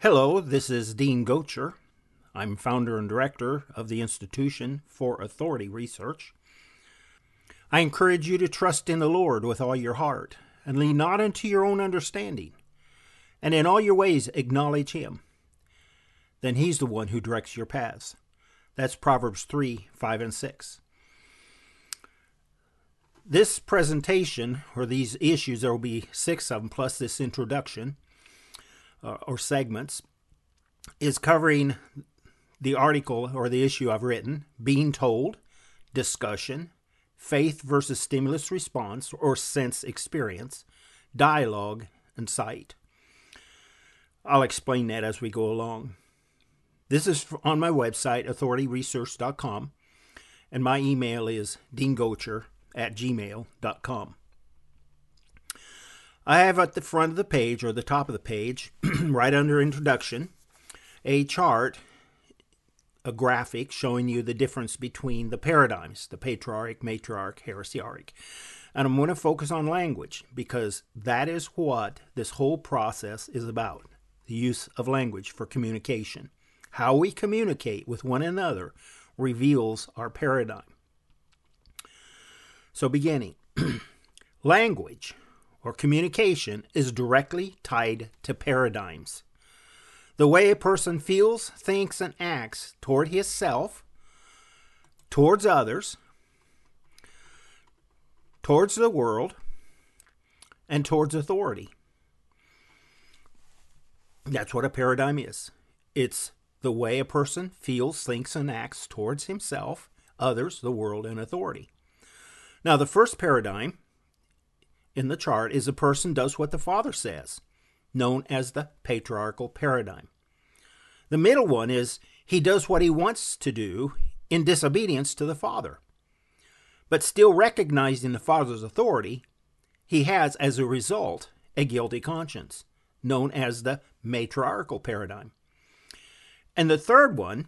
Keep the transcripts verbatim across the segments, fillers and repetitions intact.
Hello, this is Dean Gocher. I'm founder and director of the Institution for Authority Research. I encourage you to trust in the Lord with all your heart and lean not unto your own understanding, and in all your ways acknowledge Him. Then He's the one who directs your paths. That's Proverbs three, five, and six. This presentation, or these issues, there will be six of them plus this introduction, uh, or segments, is covering the article or the issue I've written, Being Told, Discussion, Faith versus Stimulus Response or Sense Experience, Dialogue, and Sight. I'll explain that as we go along. This is on my website, authority research dot com, and my email is deangocher at gmail dot com. I have at the front of the page, or the top of the page, right under Introduction, a chart, a graphic showing you the difference between the paradigms, the patriarch, matriarch, heresiarch. And I'm going to focus on language because that is what this whole process is about, the use of language for communication. How we communicate with one another reveals our paradigm. So beginning, language or communication is directly tied to paradigms. The way a person feels, thinks, and acts toward himself, towards others, towards the world, and towards authority. That's what a paradigm is. It's the way a person feels, thinks, and acts towards himself, others, the world, and authority. Now, the first paradigm in the chart is a person does what the father says, known as the patriarchal paradigm. The middle one is he does what he wants to do in disobedience to the father. But still recognizing the father's authority, he has, as a result, a guilty conscience, known as the matriarchal paradigm. And the third one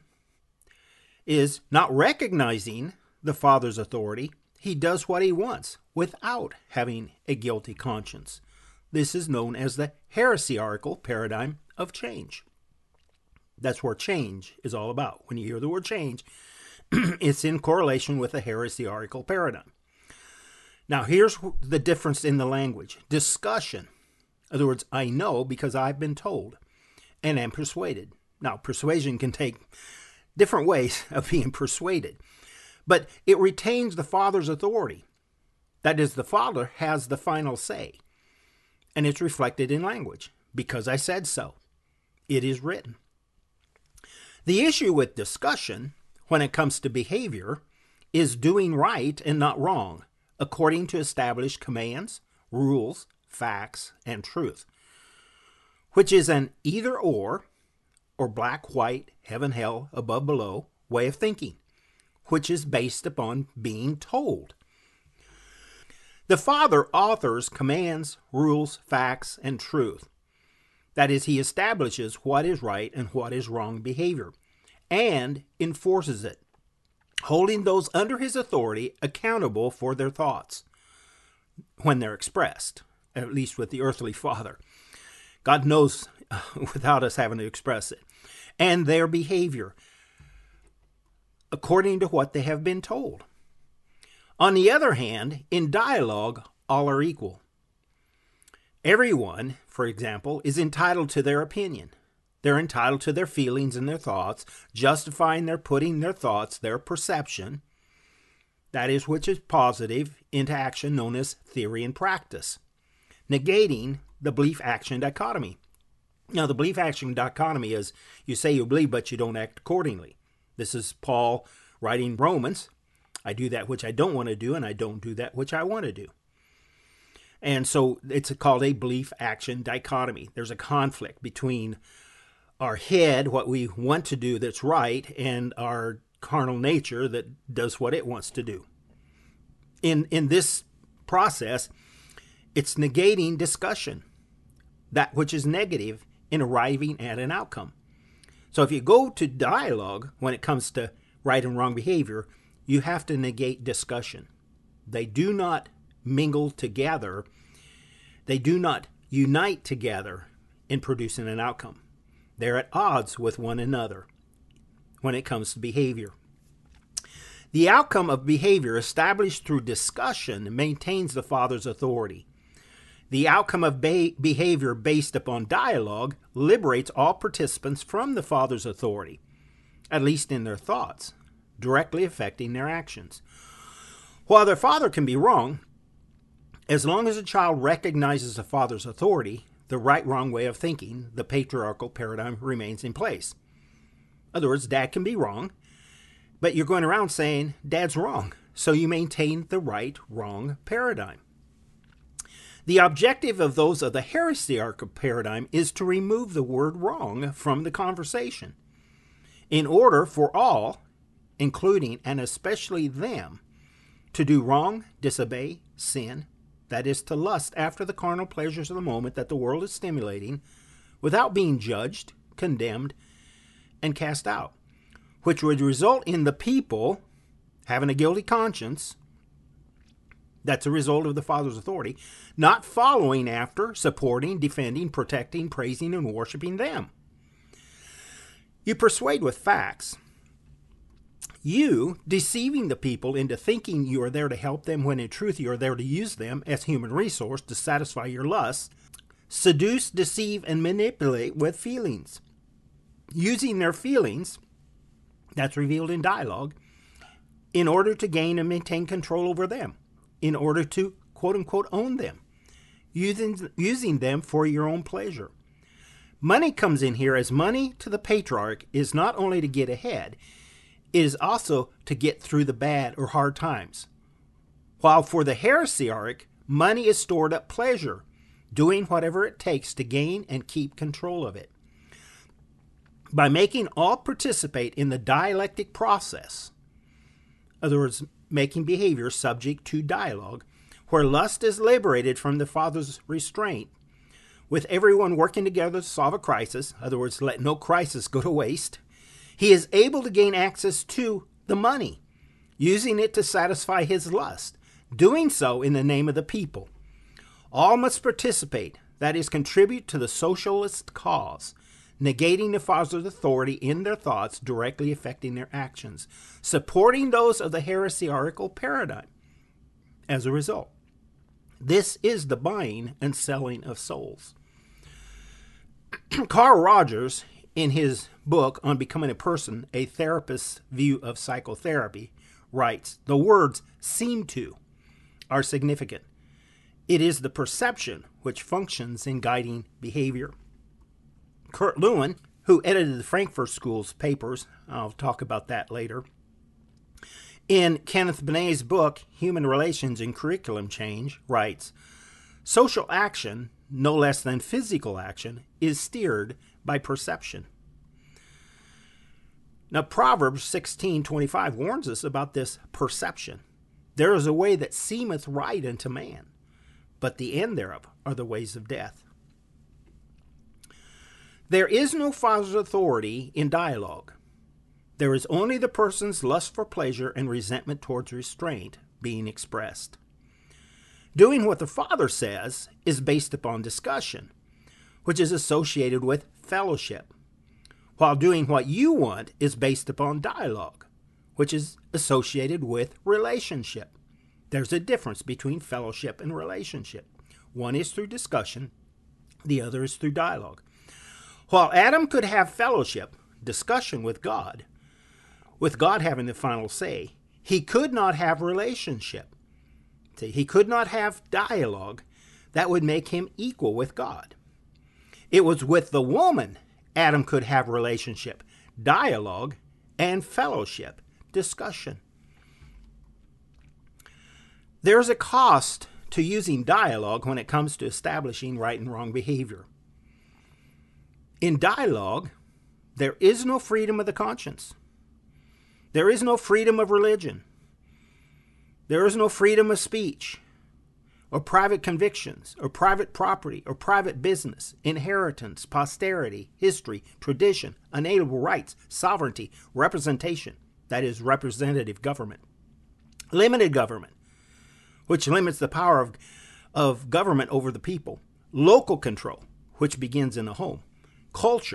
is not recognizing the father's authority. He does what he wants without having a guilty conscience. This is known as the heresiarchal paradigm of change. That's where change is all about. When you hear the word change, it's in correlation with the heresiarchal paradigm. Now, here's the difference in the language. Discussion. In other words, I know because I've been told and am persuaded. Now, persuasion can take different ways of being persuaded, but it retains the father's authority. That is, the father has the final say, and it's reflected in language. Because I said so. It is written. The issue with discussion, when it comes to behavior, is doing right and not wrong, according to established commands, rules, facts, and truth, which is an either-or, or black-white, heaven-hell, above-below way of thinking, which is based upon being told. The Father authors commands, rules, facts, and truth. That is, he establishes what is right and what is wrong behavior, and enforces it, holding those under his authority accountable for their thoughts when they're expressed, at least with the earthly father. God knows without us having to express it. And their behavior, according to what they have been told. On the other hand, in dialogue, all are equal. Everyone, for example, is entitled to their opinion. They're entitled to their feelings and their thoughts, justifying their putting their thoughts, their perception, that is, which is positive, into action, known as theory and practice, negating the belief-action dichotomy. Now, the belief-action dichotomy is you say you believe, but you don't act accordingly. This is Paul writing Romans. I do that which I don't want to do, and I don't do that which I want to do. And so it's called a belief-action dichotomy. There's a conflict between our head, what we want to do that's right, and our carnal nature that does what it wants to do. In, in this process, it's negating discussion, that which is negative, in arriving at an outcome. So if you go to dialogue when it comes to right and wrong behavior, you have to negate discussion. They do not mingle together. They do not unite together in producing an outcome. They're at odds with one another when it comes to behavior. The outcome of behavior established through discussion maintains the father's authority. The outcome of be- behavior based upon dialogue liberates all participants from the father's authority, at least in their thoughts, directly affecting their actions. While their father can be wrong, as long as a child recognizes the father's authority, the right-wrong way of thinking, the patriarchal paradigm, remains in place. In other words, dad can be wrong, but you're going around saying dad's wrong, so you maintain the right-wrong paradigm. The objective of those of the heresiarchal paradigm is to remove the word wrong from the conversation, in order for all, including and especially them, to do wrong, disobey, sin, that is, to lust after the carnal pleasures of the moment that the world is stimulating, without being judged, condemned, and cast out, which would result in the people having a guilty conscience. That's a result of the Father's authority, not following after, supporting, defending, protecting, praising, and worshiping them. You persuade with facts. You deceiving the people into thinking you are there to help them when in truth you are there to use them as human resource to satisfy your lusts. Seduce, deceive, and manipulate with feelings. Using their feelings, that's revealed in dialogue, in order to gain and maintain control over them, in order to quote-unquote own them, using, using them for your own pleasure. Money comes in here as money to the patriarch is not only to get ahead, it is also to get through the bad or hard times. While for the heresiarch, money is stored up pleasure, doing whatever it takes to gain and keep control of it. By making all participate in the dialectic process, in other words, making behavior subject to dialogue, where lust is liberated from the father's restraint, with everyone working together to solve a crisis, in other words, let no crisis go to waste, he is able to gain access to the money, using it to satisfy his lust, doing so in the name of the people. All must participate, that is, contribute to the socialist cause, negating the father's authority in their thoughts, directly affecting their actions, supporting those of the heresiarchal paradigm. As a result, this is the buying and selling of souls. Carl Rogers, in his book on Becoming a Person, A Therapist's View of Psychotherapy, writes, the words seem to are significant. It is the perception which functions in guiding behavior. Kurt Lewin, who edited the Frankfurt School's papers, I'll talk about that later, in Kenneth Benet's book, Human Relations and Curriculum Change, writes, social action, no less than physical action, is steered by perception. Now, Proverbs sixteen twenty-five warns us about this perception. There is a way that seemeth right unto man, but the end thereof are the ways of death. There is no father's authority in dialogue. There is only the person's lust for pleasure and resentment towards restraint being expressed. Doing what the father says is based upon discussion, which is associated with fellowship, while doing what you want is based upon dialogue, which is associated with relationship. There's a difference between fellowship and relationship. One is through discussion, the other is through dialogue. While Adam could have fellowship, discussion with God, with God having the final say, he could not have relationship. See, he could not have dialogue that would make him equal with God. It was with the woman Adam could have relationship, dialogue, and fellowship, discussion. There's a cost to using dialogue when it comes to establishing right and wrong behavior. In dialogue, there is no freedom of the conscience. There is no freedom of religion. There is no freedom of speech, or private convictions, or private property, or private business, inheritance, posterity, history, tradition, unalienable rights, sovereignty, representation, that is, representative government, limited government, which limits the power of, of government over the people, local control, which begins in the home, culture,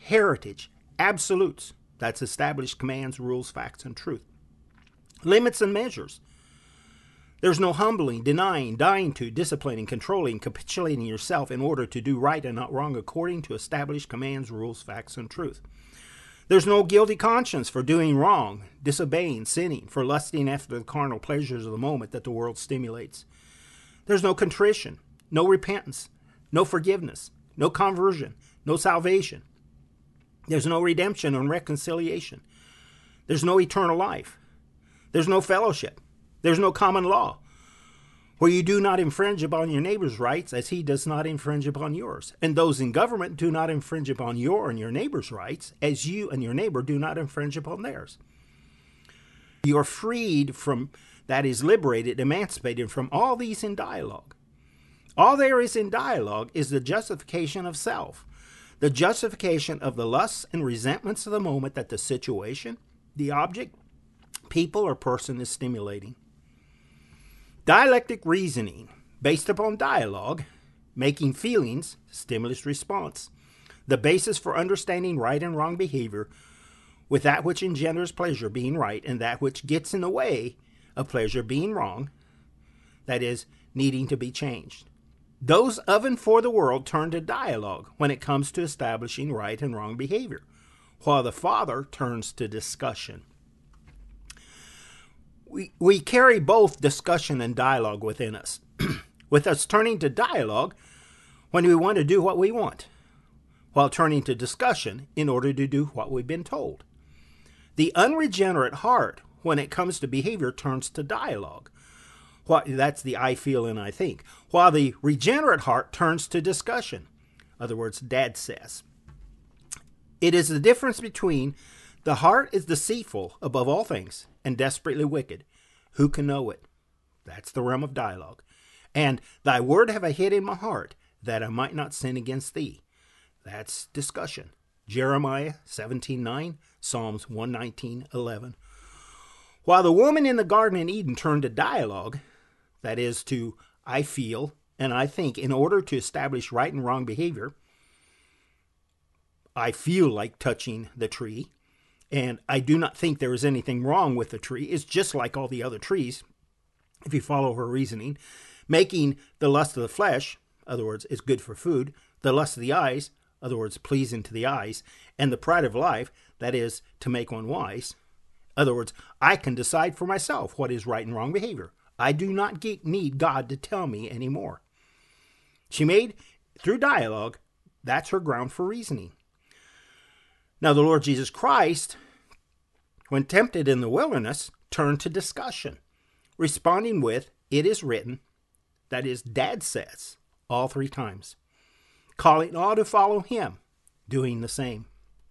heritage, absolutes, that's established commands, rules, facts, and truth. Limits and measures. There's no humbling, denying, dying to, disciplining, controlling, capitulating yourself in order to do right and not wrong according to established commands, rules, facts, and truth. There's no guilty conscience for doing wrong, disobeying, sinning, for lusting after the carnal pleasures of the moment that the world stimulates. There's no contrition, no repentance, no forgiveness, no conversion, no salvation. There's no redemption and reconciliation. There's no eternal life. There's no fellowship. There's no common law, where you do not infringe upon your neighbor's rights as he does not infringe upon yours. And those in government do not infringe upon your and your neighbor's rights as you and your neighbor do not infringe upon theirs. You're freed from, that is liberated, emancipated from all these in dialogue. All there is in dialogue is the justification of self, the justification of the lusts and resentments of the moment that the situation, the object, people, or person is stimulating. Dialectic reasoning, based upon dialogue, making feelings, stimulus response, the basis for understanding right and wrong behavior, with that which engenders pleasure being right and that which gets in the way of pleasure being wrong, that is, needing to be changed. Those of and for the world turn to dialogue when it comes to establishing right and wrong behavior, while the Father turns to discussion. We, we carry both discussion and dialogue within us, with us turning to dialogue when we want to do what we want, while turning to discussion in order to do what we've been told. The unregenerate heart, when it comes to behavior, turns to dialogue. What, that's the I feel and I think, while the regenerate heart turns to discussion. In other words, Dad says. It is the difference between the heart is deceitful above all things and desperately wicked. Who can know it? That's the realm of dialogue. And thy word have I hid in my heart, that I might not sin against thee. That's discussion. Jeremiah seventeen nine, Psalms one nineteen eleven. While the woman in the Garden in Eden turned to dialogue, that is to I feel and I think, in order to establish right and wrong behavior, I feel like touching the tree, and I do not think there is anything wrong with the tree. It's just like all the other trees, if you follow her reasoning, making the lust of the flesh, in other words, it's good for food, the lust of the eyes, in other words, pleasing to the eyes, and the pride of life, that is, to make one wise. In other words, I can decide for myself what is right and wrong behavior. I do not get, need God to tell me anymore. She made, through dialogue, that's her ground for reasoning. Now, the Lord Jesus Christ, when tempted in the wilderness, turned to discussion, responding with, it is written, that is, Dad says, all three times, calling all to follow him, doing the same.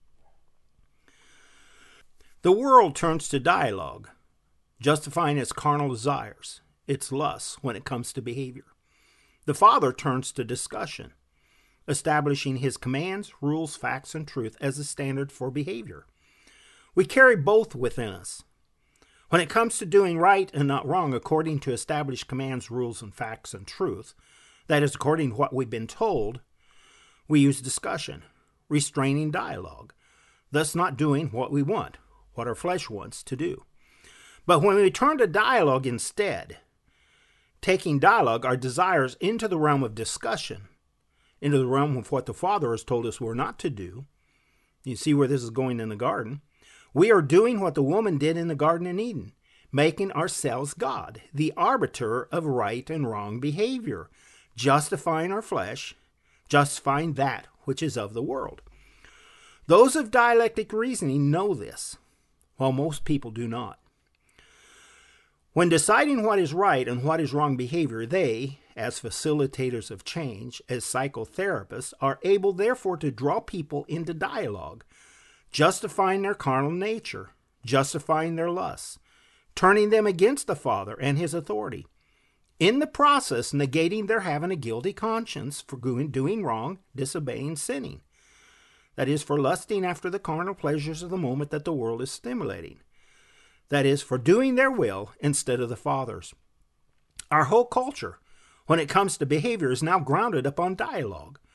The world turns to dialogue, justifying its carnal desires, its lusts when it comes to behavior. The Father turns to discussion, establishing his commands, rules, facts, and truth as a standard for behavior. We carry both within us. When it comes to doing right and not wrong according to established commands, rules, and facts, and truth, that is, according to what we've been told, we use discussion, restraining dialogue, thus not doing what we want, what our flesh wants to do. But when we turn to dialogue instead, taking dialogue, our desires, into the realm of discussion, into the realm of what the Father has told us we're not to do. You see where this is going in the garden. We are doing what the woman did in the Garden in Eden, making ourselves God, the arbiter of right and wrong behavior, justifying our flesh, justifying that which is of the world. Those of dialectic reasoning know this, while most people do not. When deciding what is right and what is wrong behavior, they, as facilitators of change, as psychotherapists, are able therefore to draw people into dialogue, justifying their carnal nature, justifying their lusts, turning them against the Father and his authority, in the process negating their having a guilty conscience for doing wrong, disobeying, sinning. That is, for lusting after the carnal pleasures of the moment that the world is stimulating. That is, for doing their will instead of the Father's. Our whole culture, when it comes to behavior, is now grounded upon dialogue,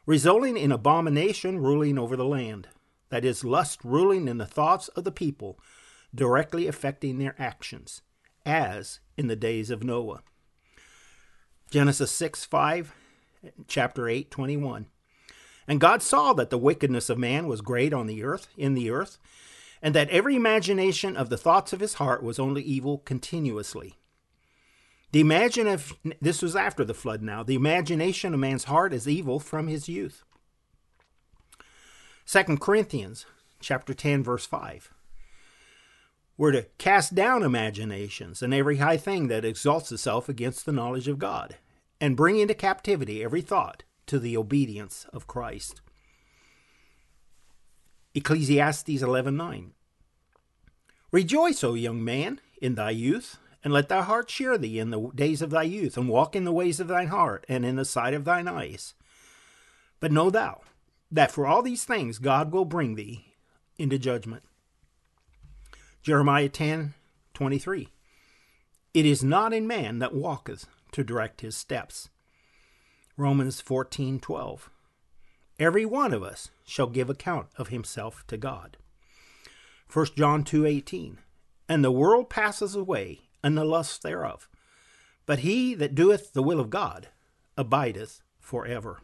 resulting in abomination ruling over the land. That is, lust ruling in the thoughts of the people, directly affecting their actions, as in the days of Noah. Genesis six five, chapter eight twenty-one. And God saw that the wickedness of man was great on the earth, in the earth, and that every imagination of the thoughts of his heart was only evil continuously. The imagine of this was after the flood now. The imagination of man's heart is evil from his youth. Second Corinthians chapter ten, verse five. We're to cast down imaginations and every high thing that exalts itself against the knowledge of God, and bring into captivity every thought to the obedience of Christ. Ecclesiastes eleven nine. Rejoice, O young man, in thy youth, and let thy heart cheer thee in the days of thy youth, and walk in the ways of thine heart, and in the sight of thine eyes. But know thou, that for all these things God will bring thee into judgment. Jeremiah ten twenty-three. It is not in man that walketh to direct his steps. Romans fourteen twelve. Every one of us shall give account of himself to God. First John two eighteen. And the world passes away, and the lusts thereof. But he that doeth the will of God abideth forever.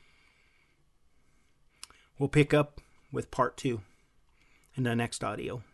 We'll pick up with part two in the next audio.